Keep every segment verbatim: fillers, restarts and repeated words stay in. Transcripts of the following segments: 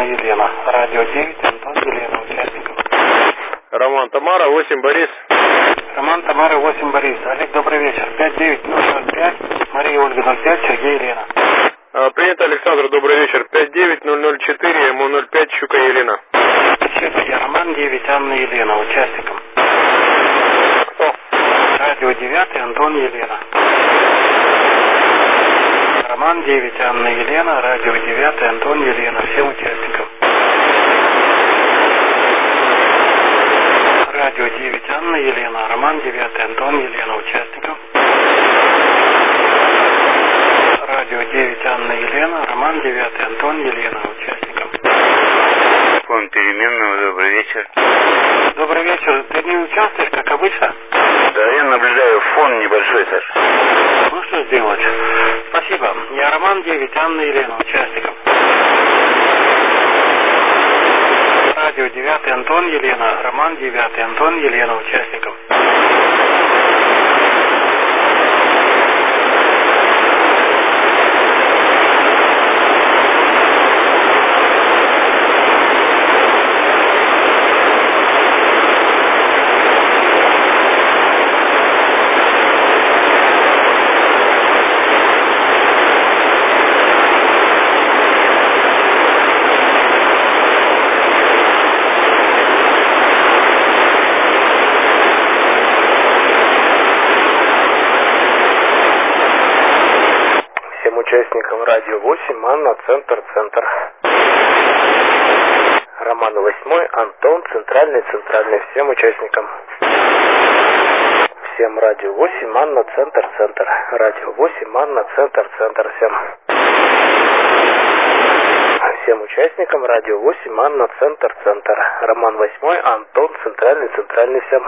Елена. Радио девять, Антон, Елена, участников. Роман, Тамара, восемь, Борис. Роман, Тамара, восемь, Борис. Олег, добрый вечер. пять девять ноль ноль пять, Мария, Ольга, ноль пять, Сергей, Елена. А, принято, Александр, добрый вечер. пять девять ноль ноль четыре, М ноль пять, Щука, Елена. Я Роман, девять, Анна, Елена, участником. Кто? Радио девять, Антон, Елена. Роман, девять, Анна, Елена, радио девять, Антон, Елена, всем участникам. Радио девять, Анна, Елена, Роман, девять, Антон, Елена, участников. Радио девять, Анна, Елена, Роман, девять, Антон, Елена, участникам. Фон переменного, добрый вечер. Добрый вечер. Ты не участвуешь, как обычно? Да, я наблюдаю фон небольшой, Саш. Ну что сделать? Спасибо. Я Роман, девять, Анна, Елена, участников. Радио девять, Антон, Елена, Роман, девять, Антон, Елена, участников. Участникам радио восемь, Анна, центр, центр. Роман восемь, Антон, центральный, центральный, всем участникам. Всем радио восемь, Анна, центр, центр. Радио восемь, Анна, центр, центр, всем. Всем участникам радио восемь, Анна, центр, центр. Роман восемь, Антон, центральный, центральный, всем.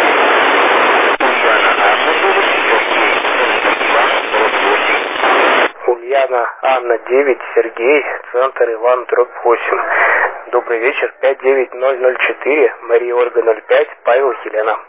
Ульяна, Анна, девять, Сергей, центр, Иван, дробь восемь. Добрый вечер, пять девять ноль ноль четыре, Мария, Ольга, ноль пять, Павел, Елена.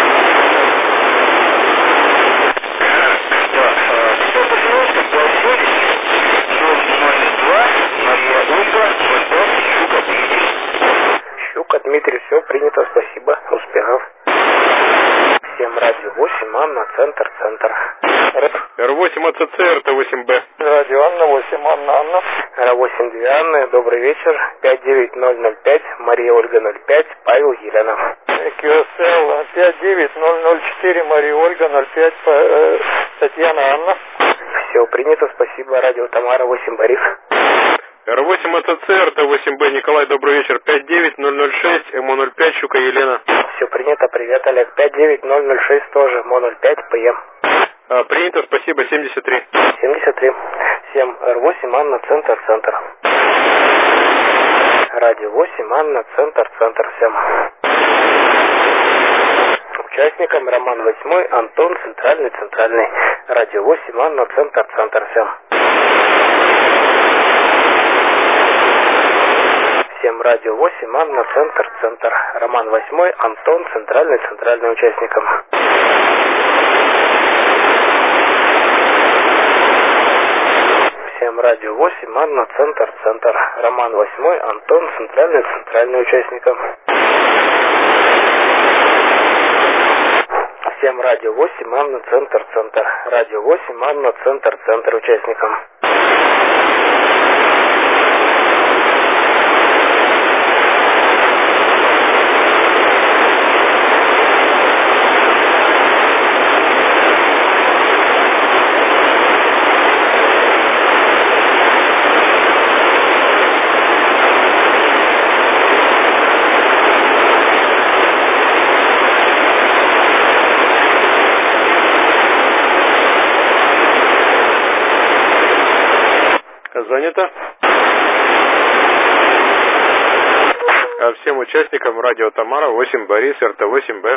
Щука, Дмитрий, все принято, спасибо, успехов. Всем радио восемь, Анна, центр, центр. Р восемь АЦЦ, РТ восемь Б. Радио Анна, восемь, Анна, Анна. Р восемь две Анны, добрый вечер. пять девять ноль ноль пять, Мария, Ольга, ноль пять, Павел, Елена. Q S L пять девять ноль ноль четыре, Мария, Ольга, ноль пять, э, Татьяна, Анна. Все принято, спасибо. Радио Тамара, восемь, Борис. Р восемь АЦЦ, РТ восемь Б, Николай, добрый вечер. пять девять ноль ноль шесть, М ноль пять, Щука, Елена. Все принято, привет, Олег. пять девять ноль ноль шесть тоже, М ноль пять, ПМ. А, принято, спасибо, семьдесят три. семьдесят три. Всем Р восемь, Анна, центр, центр. Радио восемь, Анна, центр, центр, всем. Участникам Роман восемь, Антон, центральный, центральный. Радио восемь, Анна, центр, центр, всем. Всем радио восемь, Анна, центр, центр. Роман восемь, Антон, центральный, центральный, участникам. Всем радио восемь, Анна, центр, центр. Роман восемь, Антон, центральный, центральный, участникам. Всем радио восемь, Анна, центр, центр. Радио восемь, Анна, центр, центр, участникам. Занято. А всем участникам радио Тамара, восемь Борис, РТ восемь Б.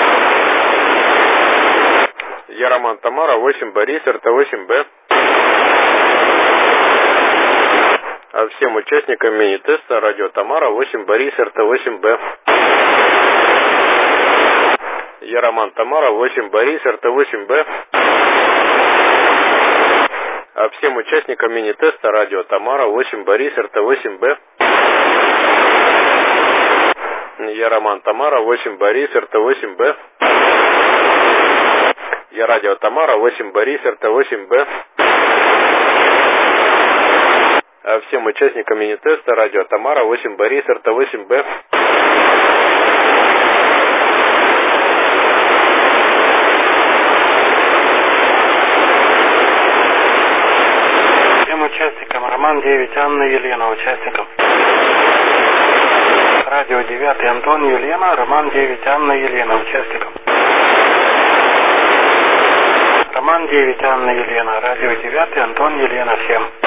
Я Роман, Тамара, восемь Борис, РТ восемь Б. А всем участникам мини-теста радио Тамара, восемь Борис, РТ восемь Б. Я Роман, Тамара, восемь Борис, РТ восемь Б. А всем участникам мини-теста радио Тамара, восемь Борис, РТ восемь Б. Я Роман Тамара, восемь Борис, эр тэ восемь бэ. Я радио Тамара, восемь Борис, эр тэ восемь бэ. А всем участникам мини-теста радио Тамара, восемь Борис, эр тэ восемь бэ. Всем участникам Роман девять, Анна Елена, участникам. Радио девять, Антон Елена, Роман девять, Анна Елена, участникам. Роман девять, Анна Елена, радио девять, Антон Елена, всем.